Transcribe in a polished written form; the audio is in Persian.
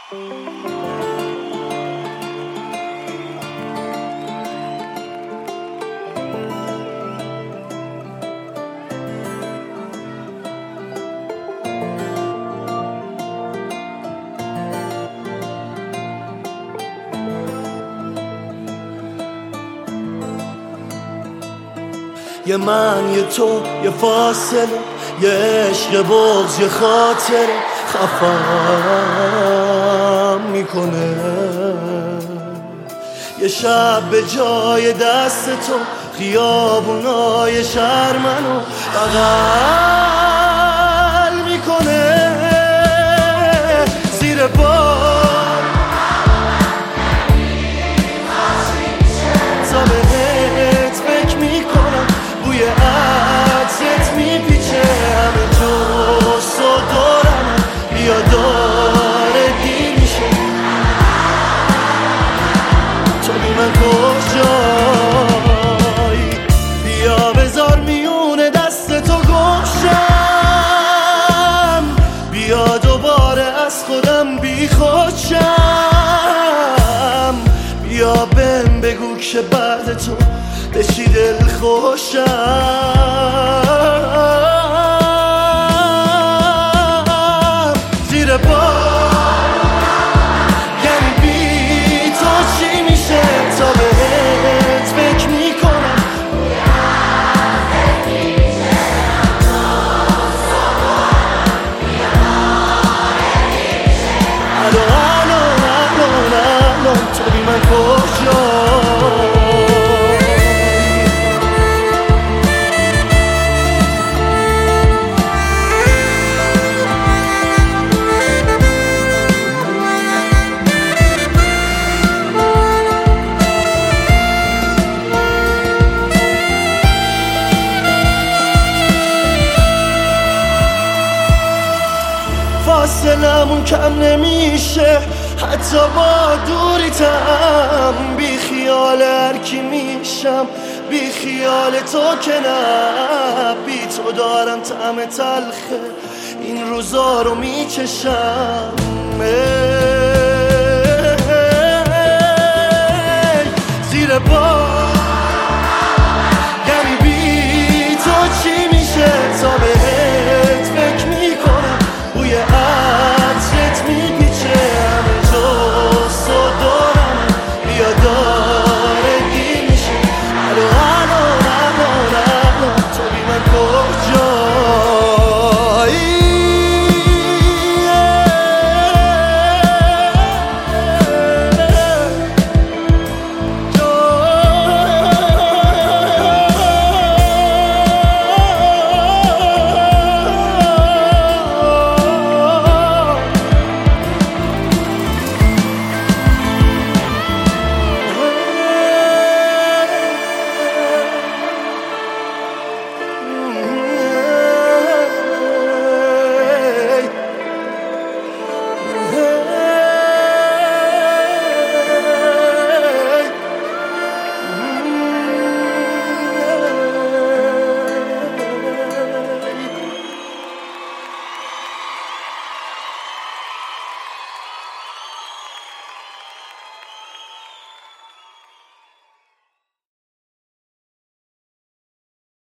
یه من یه تو یه فاصله، یه عشق بغض یه خاطره خفم میکنه. یه شب به جای دست تو خیابونای شهر منو بغل میکنه. زیر بار تا بهت فکر میکنم، بوی عطرت میپیچه همه جست و دارم، بیا داره دیر میشه. تو بی من کجایی؟ بیا بذار میونه دست تو گمشم، بیا دوباره از خودم بی خودشم. بیا بهم بگو که بعد تو بشی دل خوشم. زیر بار یعنی بی تو چی میشه؟ تا بهت فکر میکنم الان تو بی من کجایی؟ فاصلمون کم نمیشه حتی با دوریتم، بی خیال هر کی میشم، بی خیال تو که نه. بی تو دارم طعم تلخه این روزا رو میچشم.